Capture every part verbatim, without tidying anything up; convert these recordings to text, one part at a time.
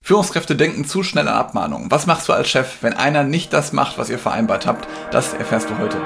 Führungskräfte denken zu schnell an Abmahnungen. Was machst du als Chef, wenn einer nicht das macht, was ihr vereinbart habt? Das erfährst du heute.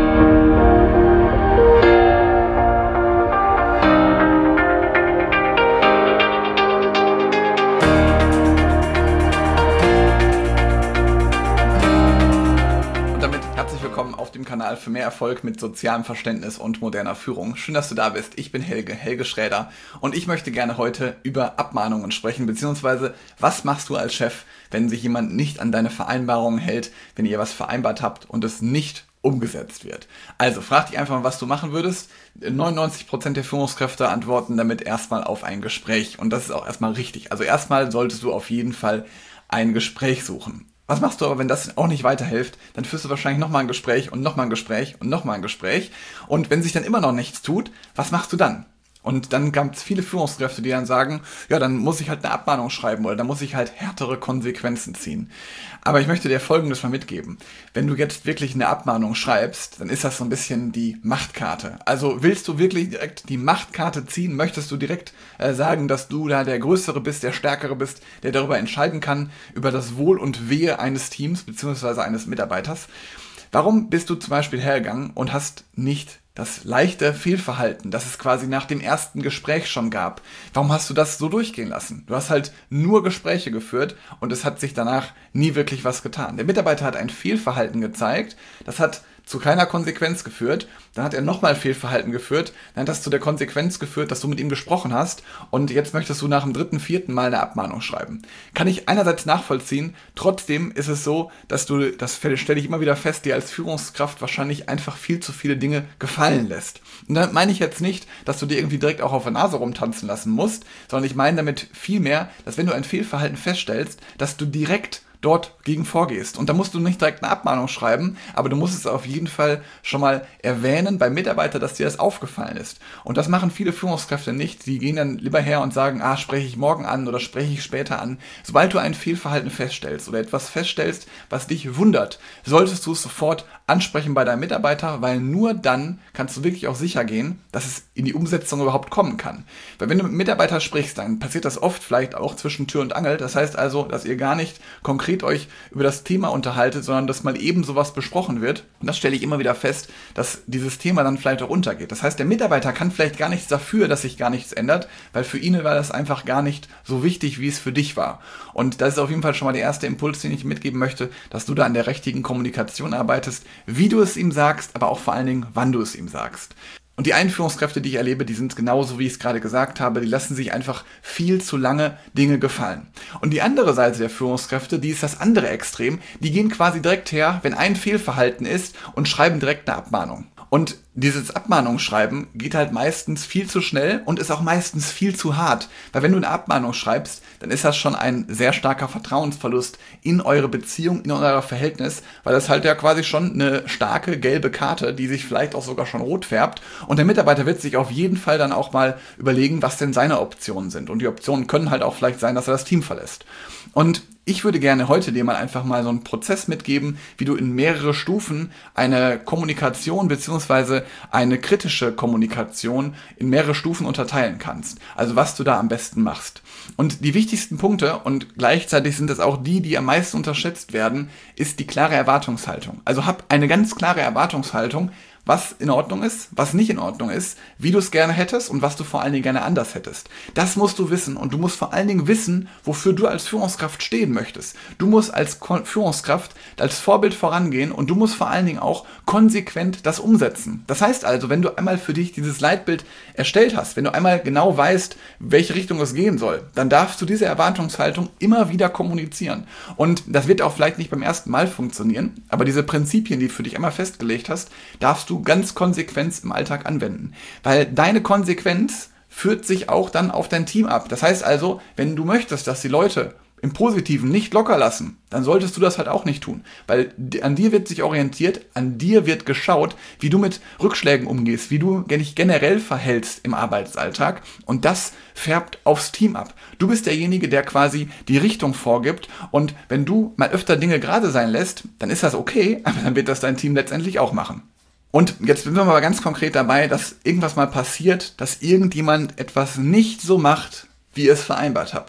Auf dem Kanal für mehr Erfolg mit sozialem Verständnis und moderner Führung. Schön, dass du da bist. Ich bin Helge, Helge Schräder, und ich möchte gerne heute über Abmahnungen sprechen, beziehungsweise was machst du als Chef, wenn sich jemand nicht an deine Vereinbarungen hält, wenn ihr was vereinbart habt und es nicht umgesetzt wird. Also frag dich einfach mal, was du machen würdest. neunundneunzig Prozent der Führungskräfte antworten damit erstmal auf ein Gespräch, und das ist auch erstmal richtig. Also erstmal solltest du auf jeden Fall ein Gespräch suchen. Was machst du aber, wenn das auch nicht weiterhilft? Dann führst du wahrscheinlich nochmal ein Gespräch und nochmal ein Gespräch und nochmal ein Gespräch. Und wenn sich dann immer noch nichts tut, was machst du dann? Und dann gab es viele Führungskräfte, die dann sagen, ja, dann muss ich halt eine Abmahnung schreiben oder dann muss ich halt härtere Konsequenzen ziehen. Aber ich möchte dir Folgendes mal mitgeben. Wenn du jetzt wirklich eine Abmahnung schreibst, dann ist das so ein bisschen die Machtkarte. Also willst du wirklich direkt die Machtkarte ziehen? Möchtest du direkt äh, sagen, dass du da der Größere bist, der Stärkere bist, der darüber entscheiden kann, über das Wohl und Wehe eines Teams bzw. eines Mitarbeiters? Warum bist du zum Beispiel hergegangen und hast nicht das leichte Fehlverhalten, das es quasi nach dem ersten Gespräch schon gab? Warum hast du das so durchgehen lassen? Du hast halt nur Gespräche geführt und es hat sich danach nie wirklich was getan. Der Mitarbeiter hat ein Fehlverhalten gezeigt, das hat zu keiner Konsequenz geführt, dann hat er nochmal Fehlverhalten geführt, dann hat das zu der Konsequenz geführt, dass du mit ihm gesprochen hast, und jetzt möchtest du nach dem dritten, vierten Mal eine Abmahnung schreiben. Kann ich einerseits nachvollziehen, trotzdem ist es so, dass du, das stelle ich immer wieder fest, dir als Führungskraft wahrscheinlich einfach viel zu viele Dinge gefallen lässt. Und damit meine ich jetzt nicht, dass du dir irgendwie direkt auch auf der Nase rumtanzen lassen musst, sondern ich meine damit vielmehr, dass wenn du ein Fehlverhalten feststellst, dass du direkt dort gegen vorgehst. Und da musst du nicht direkt eine Abmahnung schreiben, aber du musst es auf jeden Fall schon mal erwähnen beim Mitarbeiter, dass dir das aufgefallen ist. Und das machen viele Führungskräfte nicht. Die gehen dann lieber her und sagen, ah, spreche ich morgen an oder spreche ich später an. Sobald du ein Fehlverhalten feststellst oder etwas feststellst, was dich wundert, solltest du es sofort ansprechen bei deinem Mitarbeiter, weil nur dann kannst du wirklich auch sicher gehen, dass es in die Umsetzung überhaupt kommen kann. Weil wenn du mit einem Mitarbeiter sprichst, dann passiert das oft vielleicht auch zwischen Tür und Angel. Das heißt also, dass ihr gar nicht konkret euch über das Thema unterhaltet, sondern dass mal eben sowas besprochen wird. Und das stelle ich immer wieder fest, dass dieses Thema dann vielleicht auch untergeht. Das heißt, der Mitarbeiter kann vielleicht gar nichts dafür, dass sich gar nichts ändert, weil für ihn war das einfach gar nicht so wichtig, wie es für dich war. Und das ist auf jeden Fall schon mal der erste Impuls, den ich mitgeben möchte, dass du da an der richtigen Kommunikation arbeitest, wie du es ihm sagst, aber auch vor allen Dingen, wann du es ihm sagst. Und die Einführungskräfte, die ich erlebe, die sind genauso, wie ich es gerade gesagt habe, die lassen sich einfach viel zu lange Dinge gefallen. Und die andere Seite der Führungskräfte, die ist das andere Extrem, die gehen quasi direkt her, wenn ein Fehlverhalten ist, und schreiben direkt eine Abmahnung. Und dieses Abmahnungsschreiben geht halt meistens viel zu schnell und ist auch meistens viel zu hart. Weil wenn du eine Abmahnung schreibst, dann ist das schon ein sehr starker Vertrauensverlust in eure Beziehung, in euer Verhältnis, weil das halt ja quasi schon eine starke gelbe Karte, die sich vielleicht auch sogar schon rot färbt. Und der Mitarbeiter wird sich auf jeden Fall dann auch mal überlegen, was denn seine Optionen sind. Und die Optionen können halt auch vielleicht sein, dass er das Team verlässt. Und ich würde gerne heute dir mal einfach mal so einen Prozess mitgeben, wie du in mehrere Stufen eine Kommunikation bzw. eine kritische Kommunikation in mehrere Stufen unterteilen kannst. Also was du da am besten machst. Und die wichtigsten Punkte, und gleichzeitig sind es auch die, die am meisten unterschätzt werden, ist die klare Erwartungshaltung. Also hab eine ganz klare Erwartungshaltung, was in Ordnung ist, was nicht in Ordnung ist, wie du es gerne hättest und was du vor allen Dingen gerne anders hättest. Das musst du wissen, und du musst vor allen Dingen wissen, wofür du als Führungskraft stehen möchtest. Du musst als Führungskraft als Vorbild vorangehen, und du musst vor allen Dingen auch konsequent das umsetzen. Das heißt also, wenn du einmal für dich dieses Leitbild erstellt hast, wenn du einmal genau weißt, welche Richtung es gehen soll, dann darfst du diese Erwartungshaltung immer wieder kommunizieren. Und das wird auch vielleicht nicht beim ersten Mal funktionieren, aber diese Prinzipien, die du für dich einmal festgelegt hast, darfst du ganz konsequent im Alltag anwenden. Weil deine Konsequenz führt sich auch dann auf dein Team ab. Das heißt also, wenn du möchtest, dass die Leute im Positiven nicht locker lassen, dann solltest du das halt auch nicht tun. Weil an dir wird sich orientiert, an dir wird geschaut, wie du mit Rückschlägen umgehst, wie du dich generell verhältst im Arbeitsalltag, und das färbt aufs Team ab. Du bist derjenige, der quasi die Richtung vorgibt, und wenn du mal öfter Dinge gerade sein lässt, dann ist das okay, aber dann wird das dein Team letztendlich auch machen. Und jetzt sind wir mal ganz konkret dabei, dass irgendwas mal passiert, dass irgendjemand etwas nicht so macht, wie ihr es vereinbart habt.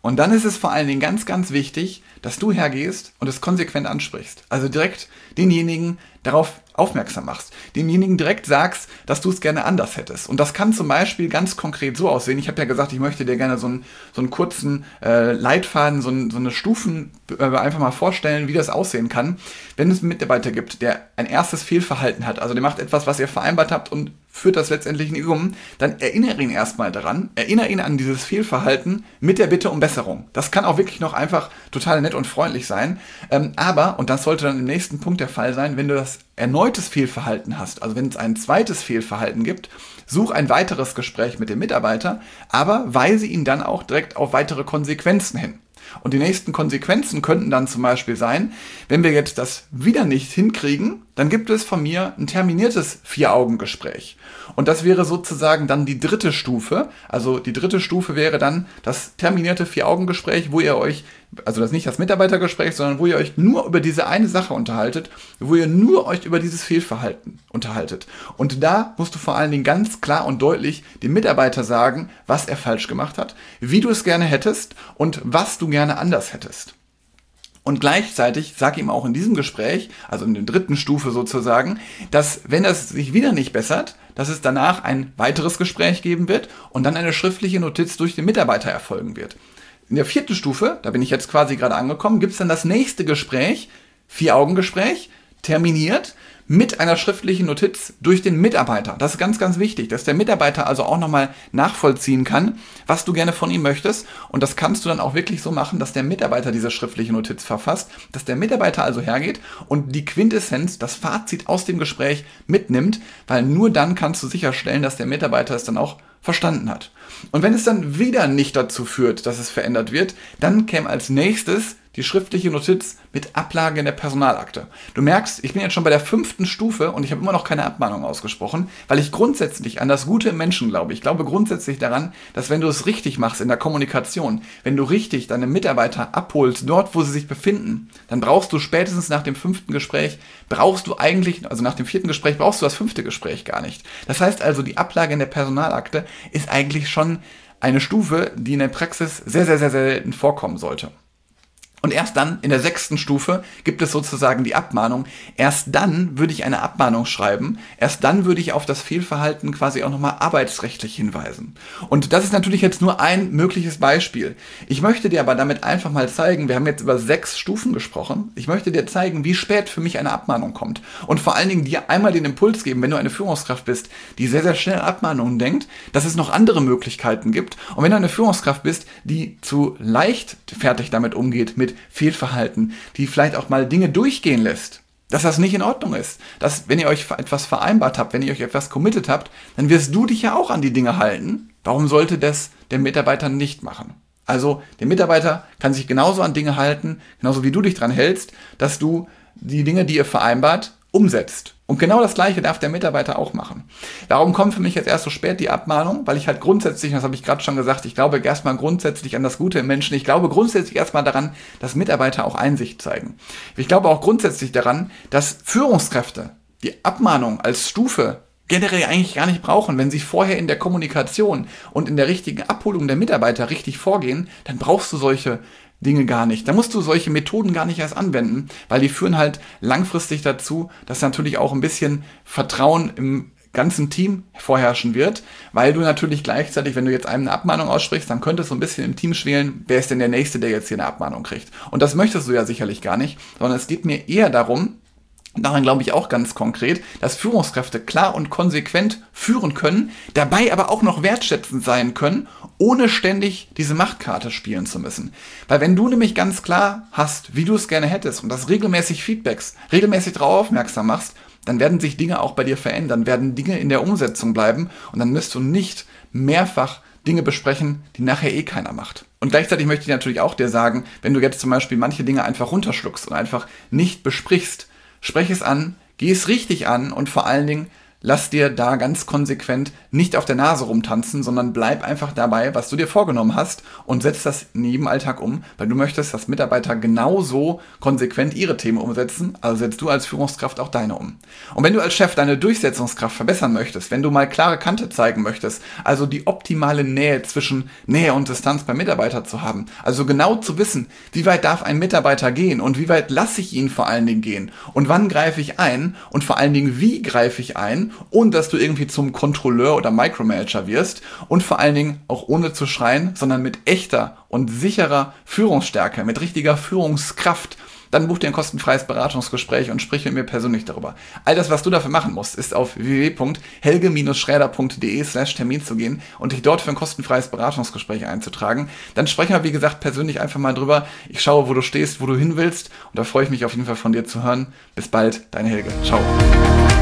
Und dann ist es vor allen Dingen ganz, ganz wichtig, dass du hergehst und es konsequent ansprichst. Also direkt denjenigen darauf aufmerksam machst. Demjenigen direkt sagst, dass du es gerne anders hättest. Und das kann zum Beispiel ganz konkret so aussehen. Ich habe ja gesagt, ich möchte dir gerne so einen, so einen kurzen äh, Leitfaden, so, ein, so eine Stufen äh, einfach mal vorstellen, wie das aussehen kann. Wenn es einen Mitarbeiter gibt, der ein erstes Fehlverhalten hat, also der macht etwas, was ihr vereinbart habt und führt das letztendlich nicht um, dann erinnere ihn erstmal daran, erinnere ihn an dieses Fehlverhalten mit der Bitte um Besserung. Das kann auch wirklich noch einfach total nett und freundlich sein, ähm, aber, und das sollte dann im nächsten Punkt der Fall sein, wenn du das erneutes Fehlverhalten hast, also wenn es ein zweites Fehlverhalten gibt, such ein weiteres Gespräch mit dem Mitarbeiter, aber weise ihn dann auch direkt auf weitere Konsequenzen hin. Und die nächsten Konsequenzen könnten dann zum Beispiel sein, wenn wir jetzt das wieder nicht hinkriegen, dann gibt es von mir ein terminiertes Vier-Augen-Gespräch. Und das wäre sozusagen dann die dritte Stufe. Also die dritte Stufe wäre dann das terminierte Vier-Augen-Gespräch, wo ihr euch, also das ist nicht das Mitarbeitergespräch, sondern wo ihr euch nur über diese eine Sache unterhaltet, wo ihr nur euch über dieses Fehlverhalten unterhaltet. Und da musst du vor allen Dingen ganz klar und deutlich dem Mitarbeiter sagen, was er falsch gemacht hat, wie du es gerne hättest und was du gerne anders hättest. Und gleichzeitig sag ihm auch in diesem Gespräch, also in der dritten Stufe sozusagen, dass wenn das sich wieder nicht bessert, dass es danach ein weiteres Gespräch geben wird und dann eine schriftliche Notiz durch den Mitarbeiter erfolgen wird. In der vierten Stufe, da bin ich jetzt quasi gerade angekommen, gibt es dann das nächste Gespräch, Vier-Augen-Gespräch, terminiert, mit einer schriftlichen Notiz durch den Mitarbeiter. Das ist ganz, ganz wichtig, dass der Mitarbeiter also auch nochmal nachvollziehen kann, was du gerne von ihm möchtest. Und das kannst du dann auch wirklich so machen, dass der Mitarbeiter diese schriftliche Notiz verfasst, dass der Mitarbeiter also hergeht und die Quintessenz, das Fazit aus dem Gespräch mitnimmt, weil nur dann kannst du sicherstellen, dass der Mitarbeiter es dann auch verstanden hat. Und wenn es dann wieder nicht dazu führt, dass es verändert wird, dann käme als nächstes die schriftliche Notiz mit Ablage in der Personalakte. Du merkst, ich bin jetzt schon bei der fünften Stufe und ich habe immer noch keine Abmahnung ausgesprochen, weil ich grundsätzlich an das Gute im Menschen glaube. Ich glaube grundsätzlich daran, dass wenn du es richtig machst in der Kommunikation, wenn du richtig deine Mitarbeiter abholst, dort, wo sie sich befinden, dann brauchst du spätestens nach dem fünften Gespräch, brauchst du eigentlich, also nach dem vierten Gespräch, brauchst du das fünfte Gespräch gar nicht. Das heißt also, die Ablage in der Personalakte ist eigentlich schon eine Stufe, die in der Praxis sehr, sehr, sehr, sehr selten vorkommen sollte. Und erst dann, in der sechsten Stufe, gibt es sozusagen die Abmahnung. Erst dann würde ich eine Abmahnung schreiben. Erst dann würde ich auf das Fehlverhalten quasi auch nochmal arbeitsrechtlich hinweisen. Und das ist natürlich jetzt nur ein mögliches Beispiel. Ich möchte dir aber damit einfach mal zeigen, wir haben jetzt über sechs Stufen gesprochen. Ich möchte dir zeigen, wie spät für mich eine Abmahnung kommt. Und vor allen Dingen dir einmal den Impuls geben, wenn du eine Führungskraft bist, die sehr, sehr schnell an Abmahnungen denkt, dass es noch andere Möglichkeiten gibt. Und wenn du eine Führungskraft bist, die zu leichtfertig damit umgeht, mit Fehlverhalten, die vielleicht auch mal Dinge durchgehen lässt, dass das nicht in Ordnung ist. Dass, wenn ihr euch etwas vereinbart habt, wenn ihr euch etwas committed habt, dann wirst du dich ja auch an die Dinge halten. Warum sollte das der Mitarbeiter nicht machen? Also, der Mitarbeiter kann sich genauso an Dinge halten, genauso wie du dich dran hältst, dass du die Dinge, die ihr vereinbart, umsetzt. Und genau das Gleiche darf der Mitarbeiter auch machen. Warum kommt für mich jetzt erst so spät die Abmahnung? Weil ich halt grundsätzlich, das habe ich gerade schon gesagt, ich glaube erstmal grundsätzlich an das Gute im Menschen. Ich glaube grundsätzlich erstmal daran, dass Mitarbeiter auch Einsicht zeigen. Ich glaube auch grundsätzlich daran, dass Führungskräfte die Abmahnung als Stufe generell eigentlich gar nicht brauchen. Wenn sie vorher in der Kommunikation und in der richtigen Abholung der Mitarbeiter richtig vorgehen, dann brauchst du solche Dinge gar nicht. Da musst du solche Methoden gar nicht erst anwenden, weil die führen halt langfristig dazu, dass natürlich auch ein bisschen Vertrauen im ganzen Team vorherrschen wird, weil du natürlich gleichzeitig, wenn du jetzt einem eine Abmahnung aussprichst, dann könnte es so ein bisschen im Team schwelen, wer ist denn der Nächste, der jetzt hier eine Abmahnung kriegt. Und das möchtest du ja sicherlich gar nicht, sondern es geht mir eher darum, daran glaube ich auch ganz konkret, dass Führungskräfte klar und konsequent führen können, dabei aber auch noch wertschätzend sein können, ohne ständig diese Machtkarte spielen zu müssen. Weil wenn du nämlich ganz klar hast, wie du es gerne hättest und das regelmäßig feedbackst, regelmäßig darauf aufmerksam machst, dann werden sich Dinge auch bei dir verändern, werden Dinge in der Umsetzung bleiben und dann müsst du nicht mehrfach Dinge besprechen, die nachher eh keiner macht. Und gleichzeitig möchte ich natürlich auch dir sagen, wenn du jetzt zum Beispiel manche Dinge einfach runterschluckst und einfach nicht besprichst, sprech es an, geh es richtig an und vor allen Dingen lass dir da ganz konsequent nicht auf der Nase rumtanzen, sondern bleib einfach dabei, was du dir vorgenommen hast und setz das in jedem Alltag um, weil du möchtest, dass Mitarbeiter genauso konsequent ihre Themen umsetzen, also setzt du als Führungskraft auch deine um. Und wenn du als Chef deine Durchsetzungskraft verbessern möchtest, wenn du mal klare Kante zeigen möchtest, also die optimale Nähe zwischen Nähe und Distanz beim Mitarbeiter zu haben, also genau zu wissen, wie weit darf ein Mitarbeiter gehen und wie weit lasse ich ihn vor allen Dingen gehen und wann greife ich ein und vor allen Dingen wie greife ich ein, ohne dass du irgendwie zum Kontrolleur oder Micromanager wirst und vor allen Dingen auch ohne zu schreien, sondern mit echter und sicherer Führungsstärke, mit richtiger Führungskraft, dann buch dir ein kostenfreies Beratungsgespräch und sprich mit mir persönlich darüber. All das, was du dafür machen musst, ist auf w w w punkt helge schräder punkt de slash Termin zu gehen und dich dort für ein kostenfreies Beratungsgespräch einzutragen. Dann sprechen wir, wie gesagt, persönlich einfach mal drüber. Ich schaue, wo du stehst, wo du hin willst und da freue ich mich auf jeden Fall von dir zu hören. Bis bald, dein Helge. Ciao.